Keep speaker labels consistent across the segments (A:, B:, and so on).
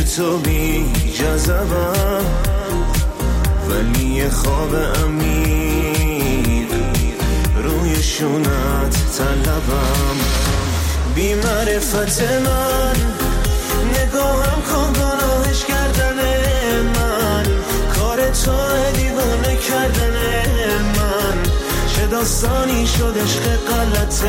A: تو بی جذبم، ولی خواب عمیق روی شونت طلبم. بی معرفت من نگاهم کن گناهش کردن من، کار تو دیوانه کردن من، چه داستانی شد عشق غلط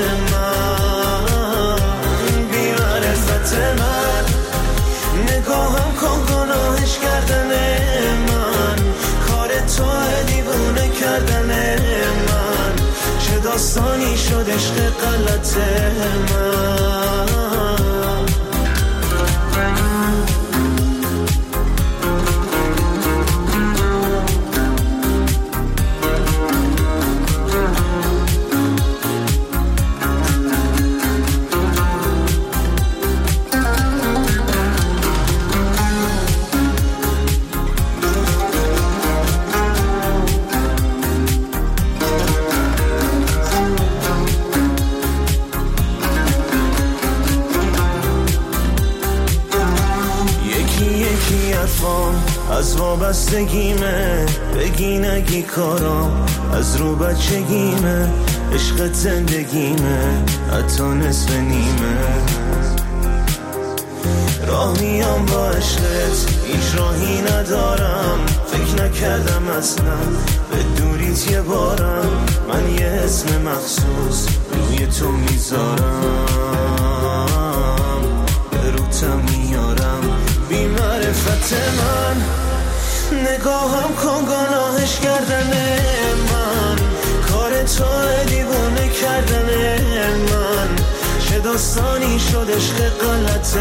A: من. بی معرفت من نگاهم کن گناهش کردن من، کار تو دیوانه کردن من، چه داستانی شد عشق غلط من. از وابستگیمه، بگی نگی کارام از رو بچگیمه، عشق زندگیمه حتی نصف نیمه. راه میام با عشقت هیچ راهی ندارم، فکر نکردم اصلا به دوریت یه بارم، من یه اسم مخصوص روی تو میذارم، به روتم میارم. بی معرفت من نگاهم کن گناهش کردن من، کار تو دیوانه کردن من، چه داستانی شد عشق غلط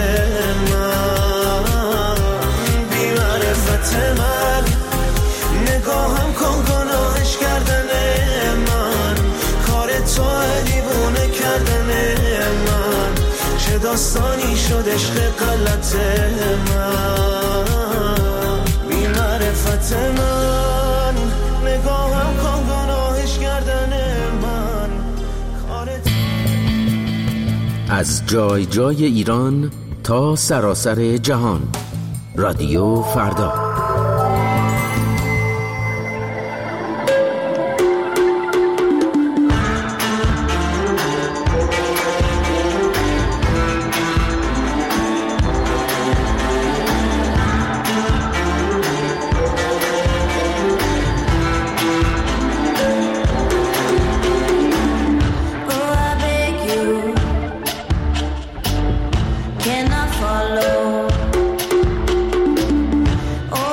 A: من. بی معرفت من نگاهم کن گناهش کردن من، کار تو دیوانه کردن من، چه داستانی شد عشق غلط من. بی معرفت من نگاهم کن گناهش کردن من، کارت.
B: از جای جای ایران تا سراسر جهان، رادیو فردا.
C: Can I follow?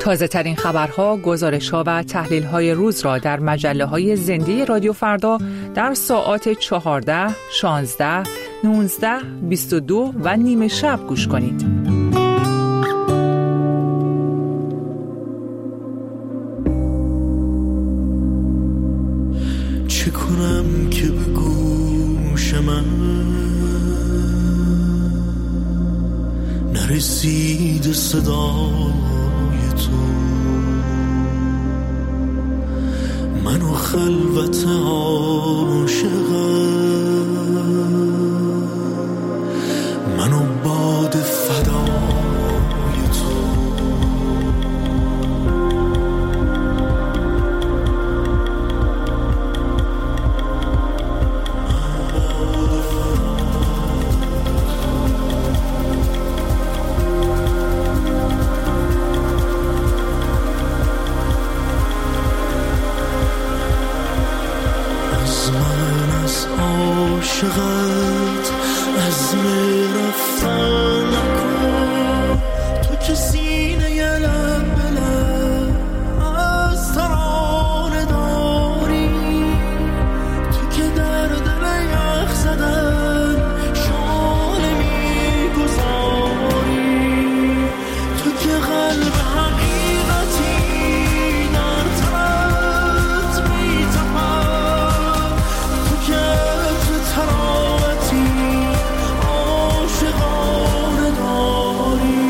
C: تازه ترین خبرها، گزارش‌ها و تحلیل‌های روز را در مجله‌های زنده رادیو فردا در ساعات 14، 16، 19، 22 و نیم شب گوش کنید.
A: چه کنم که به گوش من نرسید صدای تو، منو خلوت عاشقم، منو باد فدای تو. عاشقت عزم رفتن نکن، تو که سینه ی لب به لب از ترانه داری، تو که در دل یخ زدن شانه میگذاری، تو که قلب حقیقتی در تنت میتپد، تو که تراوتی عاشقانه داری.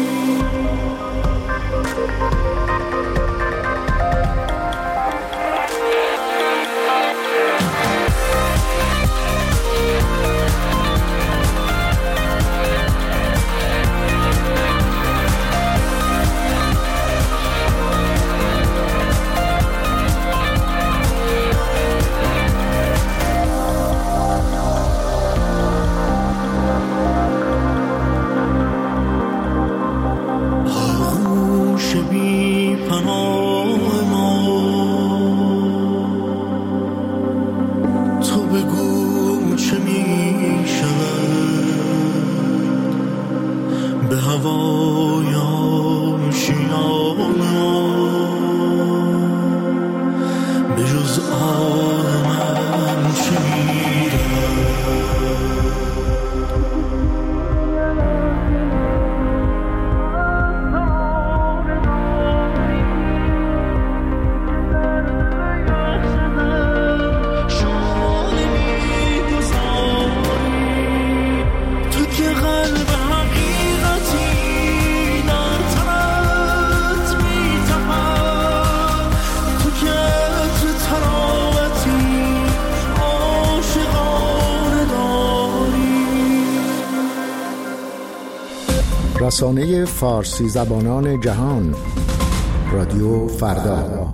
D: رسانه فارسی زبانان جهان، رادیو فردا.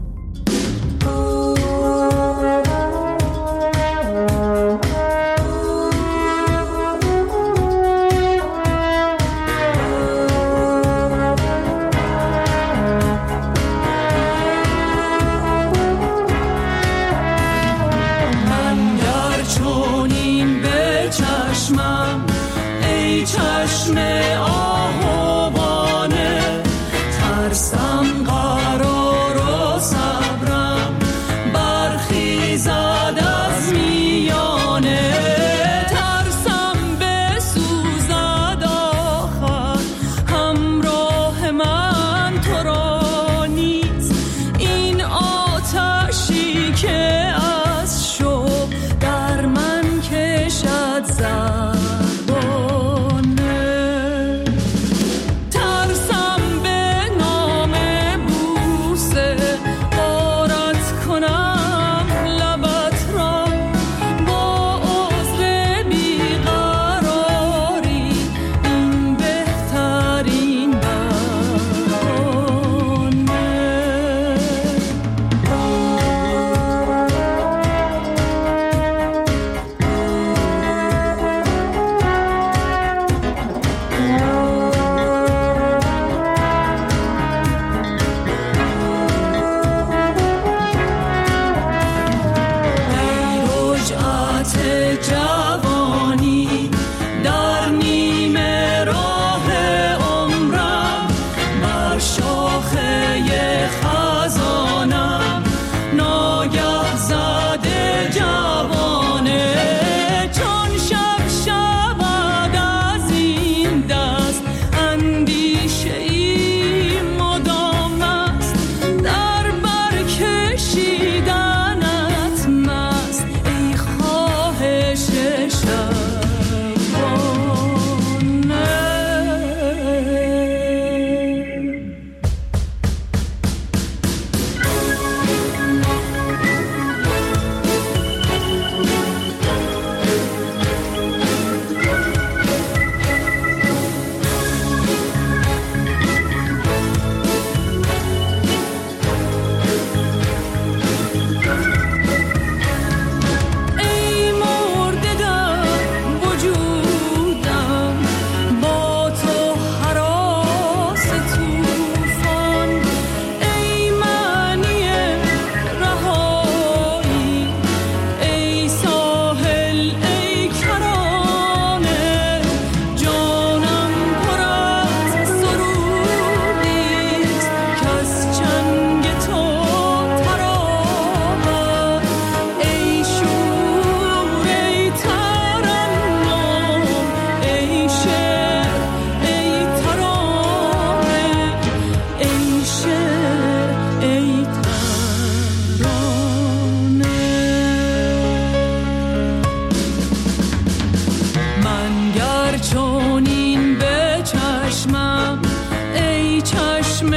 E: من گر چونین به چشمم ای چشم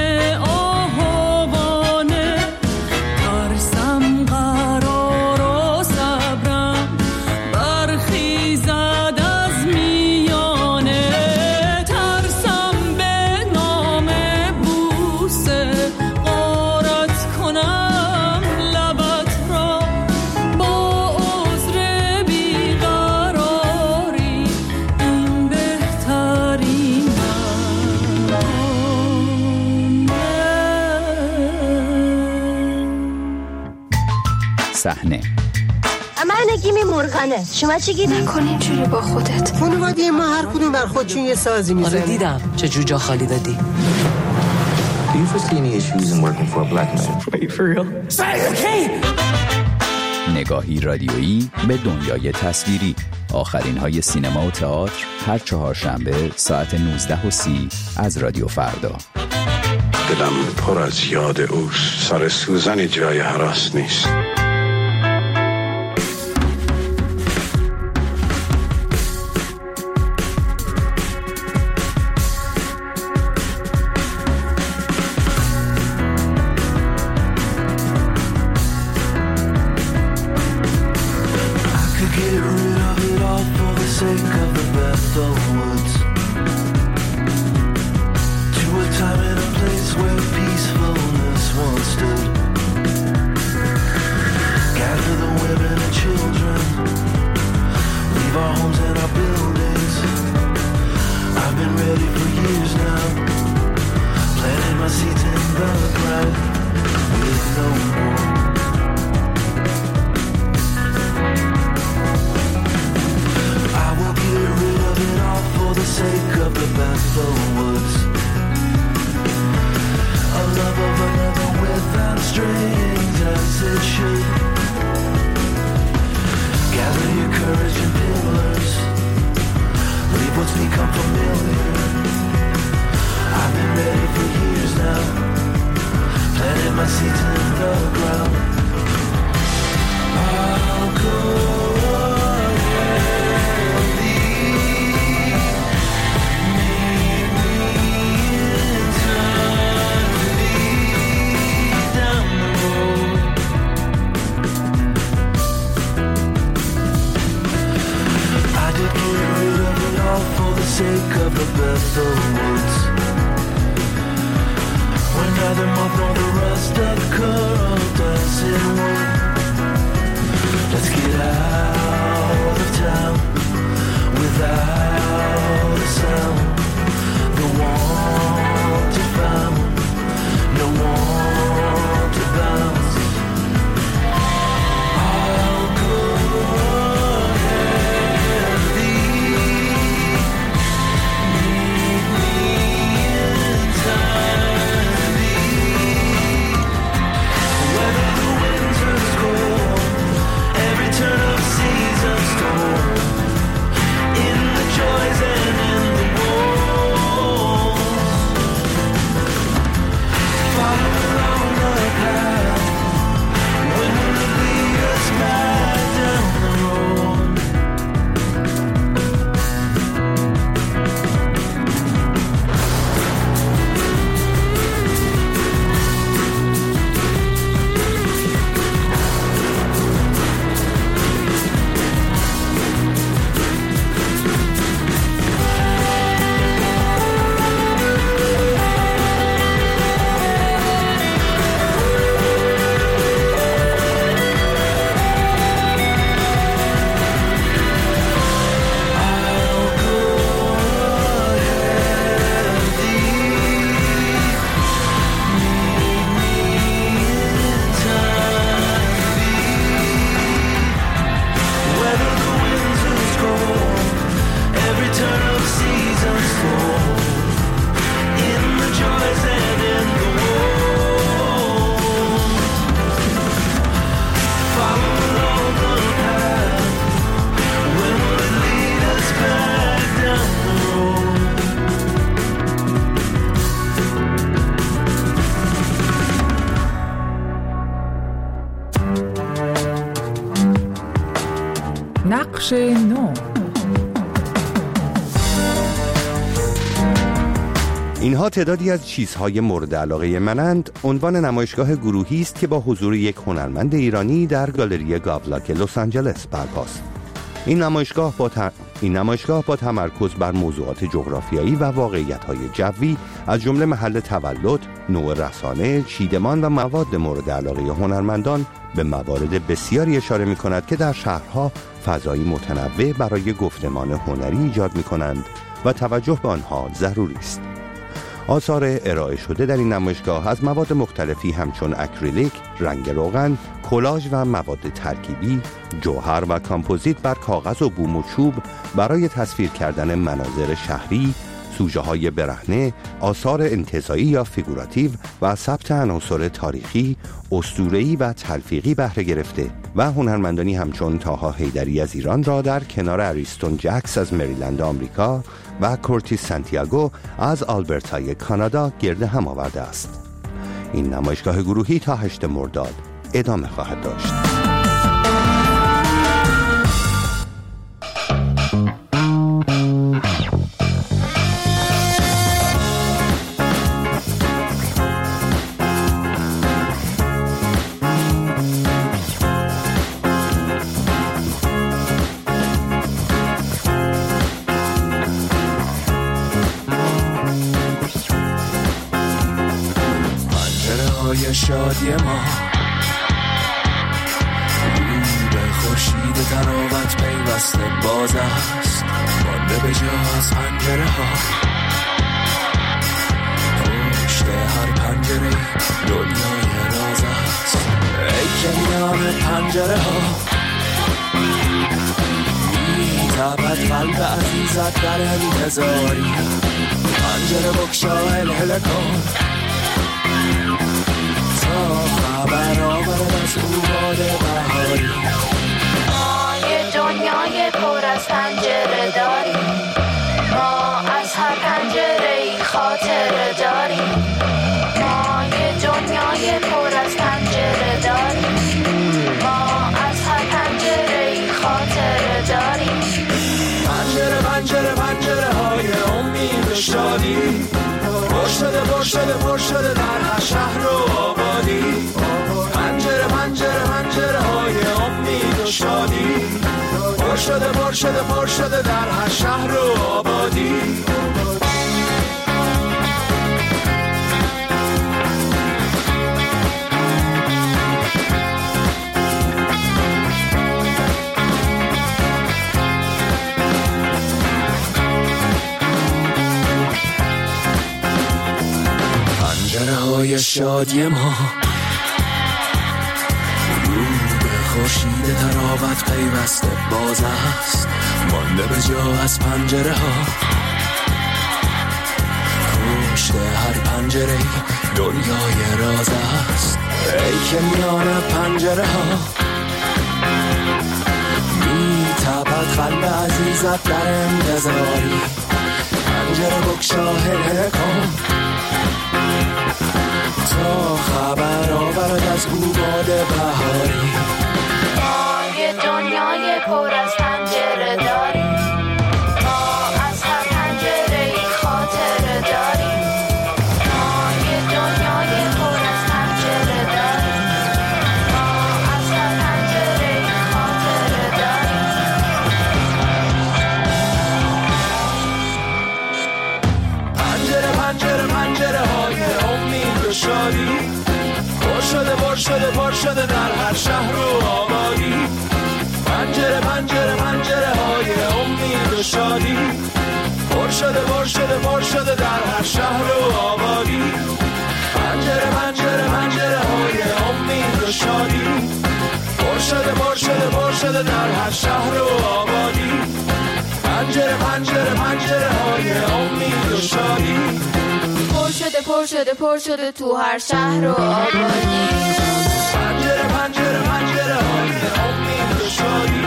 E: آهوانه ترسم قرار و صبرم برخیزد از میانه ترسم به نام بوسه غارت کنم لبت را با عذر بیقراری این بهترین
F: صحنه
G: من نگیمی مرغنه. شما چی گیدی؟
H: نکن اینجوری با خودت.
I: خانواده ما هر کدوم بر خودشون یه سازی میزنه.
J: آره دیدم چه جوجا خالی دادی.
K: Do you foresee any issues in working for a black man?
J: Wait for real?
F: نگاهی رادیویی به دنیای تصویری. آخرین های سینما و تئاتر هر چهارشنبه ساعت 19:30 از رادیو فردا.
L: دلم پر از یاد اوست. سر سوزن جای هراس نیست.
C: نقش نو.
H: اینها تعدادی از چیزهای مورد علاقه منند. عنوان نمایشگاه گروهی است که با حضور یک هنرمند ایرانی در گالری گاولاک لس آنجلس برپاست. این نمایشگاه با تمرکز بر موضوعات جغرافیایی و واقعیت‌های جوی از جمله محل تولد، نوع رسانه، چیدمان و مواد مورد علاقه هنرمندان به موارد بسیاری اشاره می‌کند که در شهرها فضایی متنوع برای گفتمان هنری ایجاد می‌کنند و توجه به آنها ضروری است. آثار ارائه شده در این نمایشگاه از مواد مختلفی همچون اکریلیک، رنگ روغن، کلاژ و مواد ترکیبی، جوهر و کامپوزیت بر کاغذ و بوم و چوب برای تصویر کردن مناظر شهری، سوژه‌های برهنه، آثار انتزاعی یا فیگوراتیو و ثبت عناصر تاریخی، اسطوره‌ای و تلفیقی بهره گرفته و هنرمندانی همچون طاها حیدری از ایران را در کنار اریستون جکس از مریلند آمریکا و کورتیس سانتیاگو از آلبرتای کانادا گرد هم آورده است. این نمایشگاه گروهی تا 8 مرداد ادامه خواهد داشت.
A: شادی ما به خورشید تراوت پیوسته باز است، مانده به جا از پنجره ها، پشت هر پنجره دنیای راز است. ای که میان پنجره ها میتابد قلب عزیزت در انتظاری، پنجره بکشا هلهله کن خبر آورد از او باد بهاری.
E: ما یه دنیای پر از پنجره داریم، ما از هر پنجره ای خاطره داریم. ما یه دنیای پر از پنجره داریم، ما از هر پنجره ای خاطره داریم.
A: پنجره پنجره پنجره های امید و شادی، پر شده در هر شهر و آبادی. پنجره پنجره پنجره های امید و شادی، پر شده در هر شهر و آبادی. پنجره های شادی ما رو به خورشید تراوت پیوسته باز است، مانده به جا از پنجره ها، پشت هر پنجره دنیای راز است. ای که میان پنجره ها میتابد قلب عزیزت در انتظاری، پنجره بکشا هلهله کن تا خبر آورد از او باد بهاری.
E: ما یه دنیای پر از پنجره داریم، ما از هر پنجره ای خاطره داریم. ما یه دنیای پر از پنجره داریم، ما از هر پنجره ای خاطره داریم.
A: پنجره پنجره پنجره های امید و شادی، پر شده در هر شهر و آبادی. پنجره پنجره پنجره های امید و شادی، پر شده در هر شهر و آبادی. پنجره پنجره پنجره های امید و شادی، پر شده در هر شهر و آبادی. پنجره پنجره پنجره های امید و شادی،
E: پر شده تو هر شهر و آبادی.
A: پنجره پنجره پنجره های امید و شادی،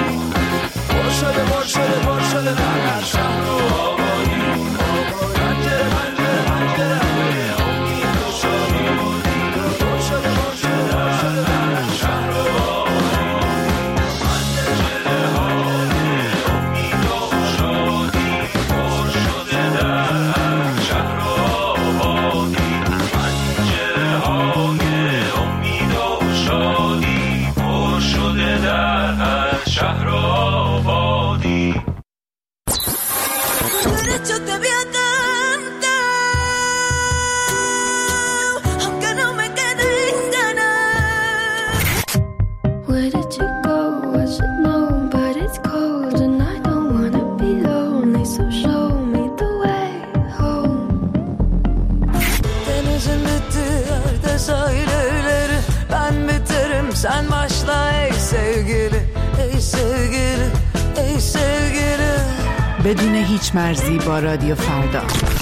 A: پر شده در هر شهر و آبادی. پنجره پنجره پنجره های امید و شادی، پر شده در هر شهر و آبادی. پنجره های امید و شادی، پر شده در هر شهر و آبادی.
M: derecho te voy a cantar, aunque no me queden ganas.
E: Where did you go? I should know, but it's cold and I don't wanna be lonely, so show me the way home.
M: Denizin bittiği yerde sahilleri, ben biterim sen başla ey sevgili, ey sevgili, ey sevgili.
C: بدون هیچ مرزی با رادیو فردا.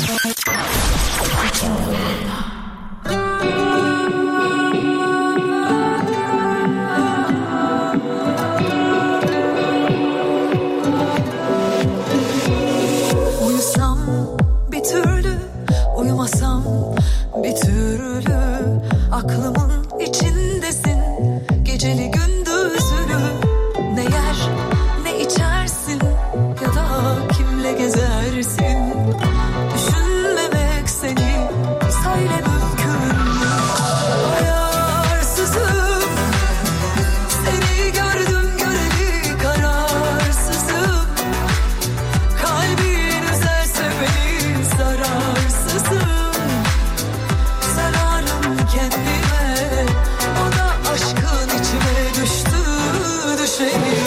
M: Uyusam bir türlü, uyumasam bir türlü, aklımın içindesin geceli gündüzlü. Ne yer ne içersin ya da kimle gezersin, düşünmemek seni söyle mümkün mü? Ayarsızım, seni gördüm göreli kararsızım, kalbin üzerse beni zararsızım, zararım kendime, o da aşkın içime düştü düşelim.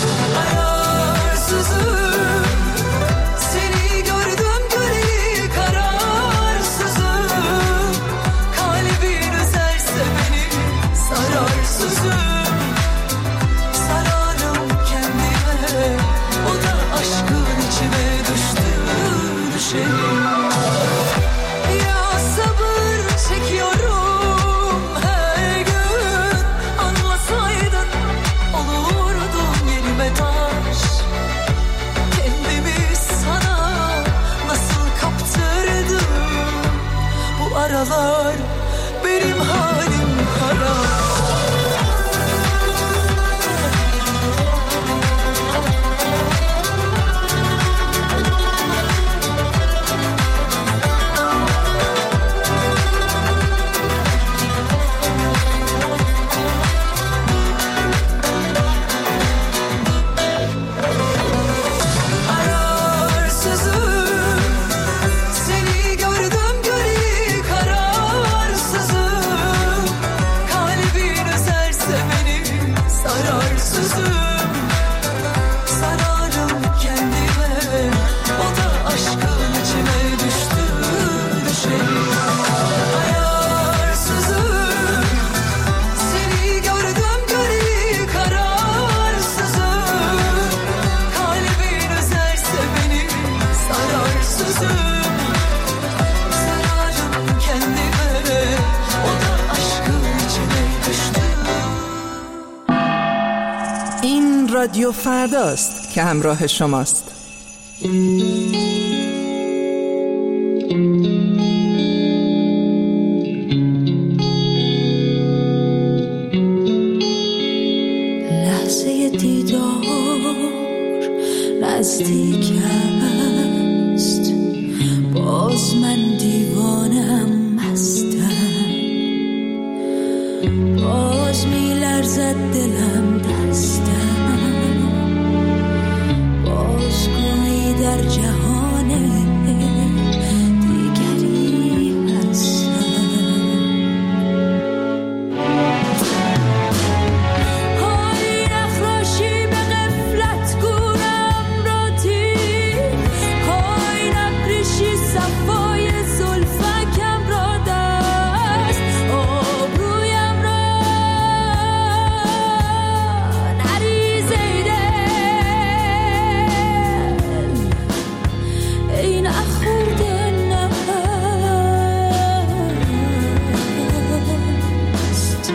M: Ayarsızım, seni gördüm göreli kararsızım, kalbin üzerse beni zararsızım, zararım kendime, o da aşkın içime düştü düşelim. Ya sabır çekiyorum her gün, anlasaydın olurdum yerime taş. Kendimi sana nasıl kaptırdım, bu aralar benim halim harap. Ayarsızım, seni gördüm göreli kararsızım, kalbin üzerse beni zararsızım, zararım kendime, o da aşkın içime düştü düşelim. Ayarsızım, seni gördüm göreli kararsızım, kalbin üzerse beni zararsızım, zararım kendime, o da aşkın içime düştü.
C: این رادیو فرداست که همراه شماست.
M: لحظه دیدار نزدیک است، باز من دیوانم مستم، باز میلرزد دلم دستم، باز گویی در جهان دیگری هستم. های نخراشی به غفلت گونم را تیر، های نپریشی صفای زلفکم را دست، آبرویم را نریز ای دل، ای نخورده نهست.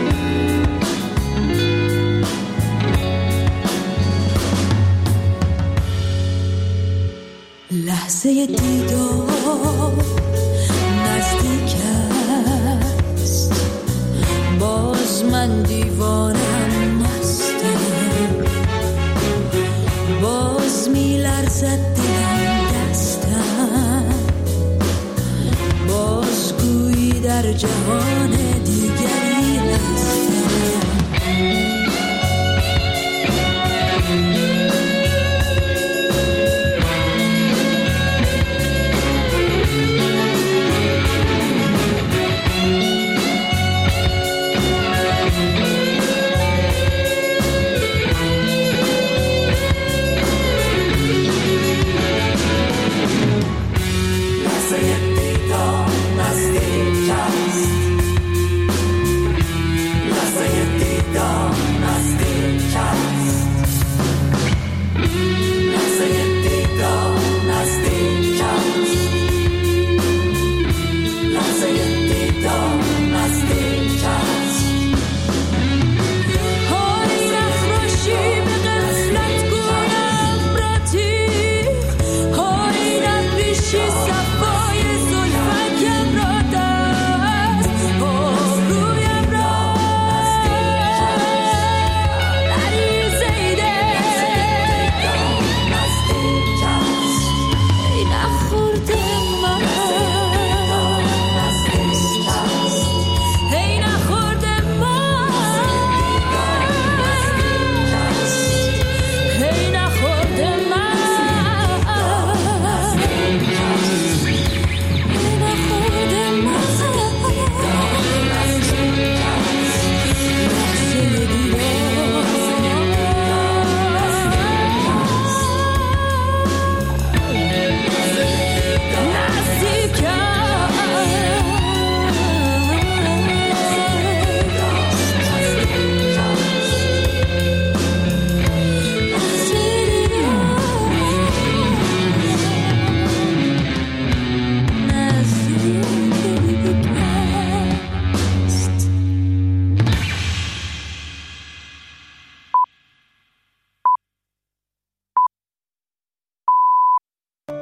M: لحظه دیدار نزدیک است، باز من دیوانم مستم، باز میلرزد دلم دستم، باز گویی در جهان